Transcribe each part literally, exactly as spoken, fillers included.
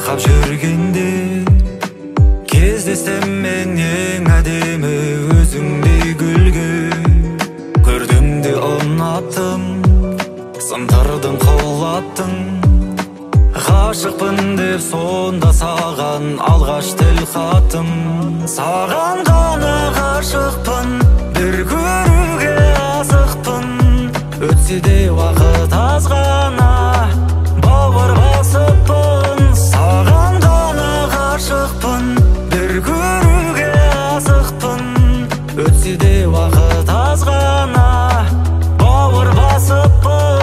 байқап жүргенде кездестім мен ең әдемі өзіңдей гүлге. Көрдім де ұнаттым, сындырдың құлаттың. Ғашықпын деп сонда саған алғаш тіл қаттым. Саған ғана ғашықпын, бір көруге асықпын. Өтсе де уақыт аз ғана, бауыр басыппын. Саған ғана ғашықпын, бір көруге асықпын. Өтсе де уақыт аз ғана, бауыр басыппын.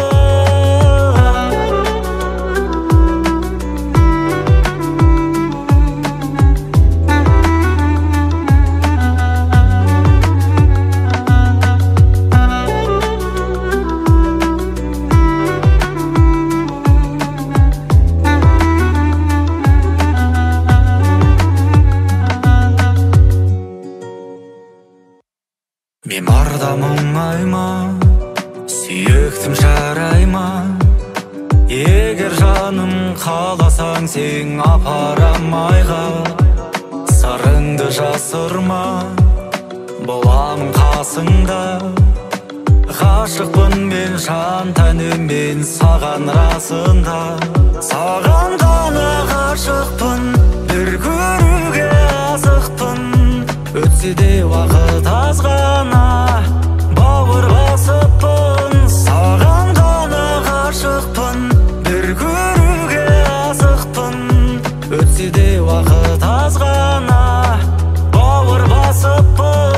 Мен барда мұңайма, сүйіктім жарайма. Егер жаным қаласаң сен апарам айға. Сырыңды жасырма, боламын қасыңда. Ғашықпын мен жан тәніммен саған расында. Саған ғана ғашықпын, бір көруге асықпын. Өтсе де уақыт аз ғана, бауыр басыппын. Саған ғана ғашықпын, бір көруге асықпын. Өтсе де уақыт аз ғана, бауыр басыппын.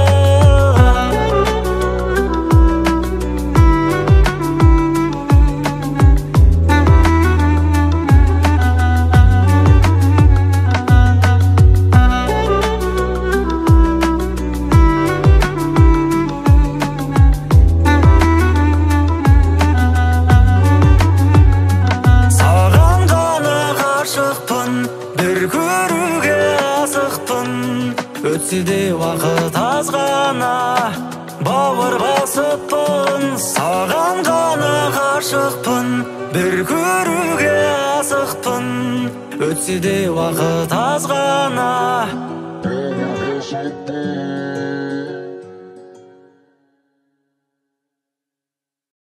Бір көруге асықпын. Өтсе де уақыт аз ғана, бауыр басыппын. Саған ғана ғашықпын, бір көруге асықпын. Өтсе де уақыт аз ғана.